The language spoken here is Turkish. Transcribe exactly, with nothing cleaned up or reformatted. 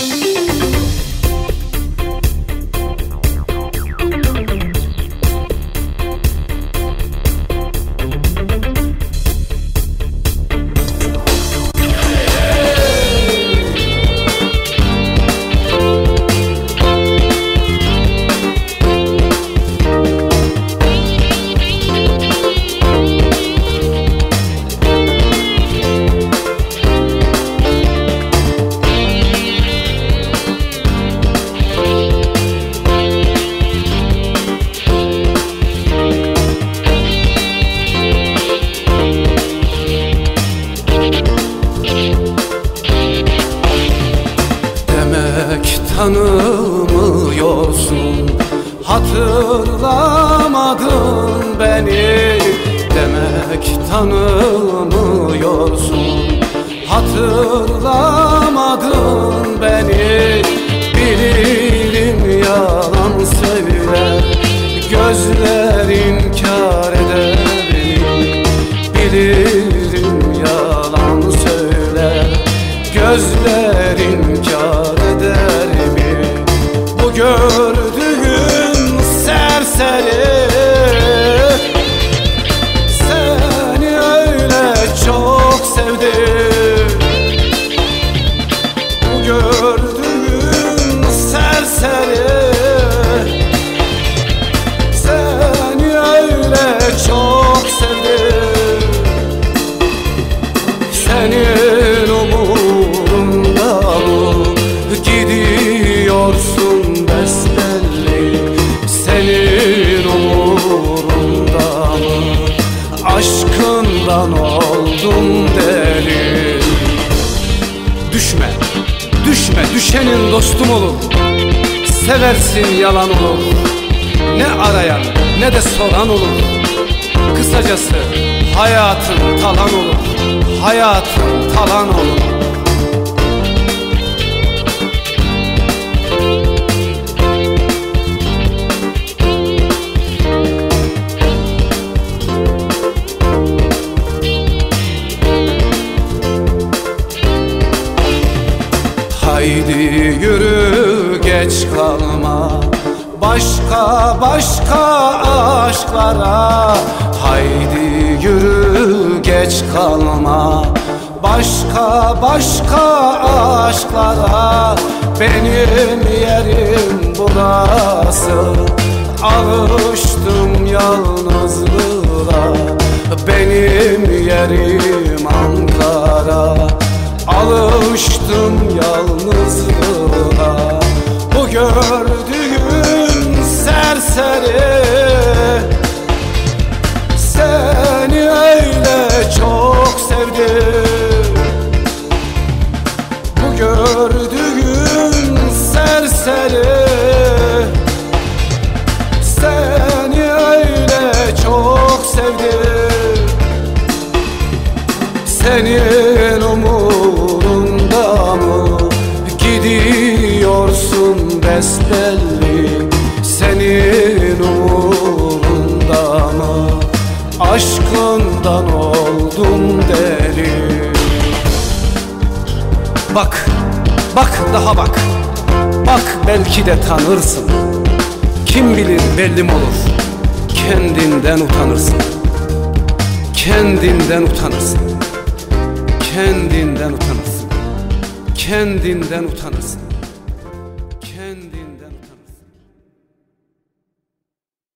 Tanımıyorsun, hatırlamadın beni. Demek tanımıyorsun, hatırlamadın beni. Bilirim yalan söyler, gözler inkar eder beni. Bilirim yalan söyler, gözler inkar eder mi? Bu gördüğün serseri seni öyle çok sevdi. Bu gördüğün serseri seni öyle çok sevdi. Senin umurunda mı gidiyorsun besbelli? Senin umurunda mı aşkından oldum deli? Düşme, düşme, düşenin dostum olur. Seversin yalan olur. Ne arayan ne de soran olur. Kısacası hayatın talan olur. Hayatın talan olur. Haydi yürü geç kalma başka başka aşklara. Haydi yürü geç kalma başka başka aşklara. Benim yerim burası, alıştım yalnızlığa. Benim yerim Ankara, alıştım yalnızlığa. Bu gördüğün serseri seni öyle çok sevdi. Bu gördüğün serseri seni öyle çok sevdi. Senin umurunda mı gidiyorsun besbelli? Senin umurunda mı aşkından oldum deli? Bak, bak daha bak, bak belki de tanırsın. Kim bilir belli mi olur, kendinden utanırsın. Kendinden utanırsın. Kendinden utanırsın. Kendinden utanırsın. Kendinden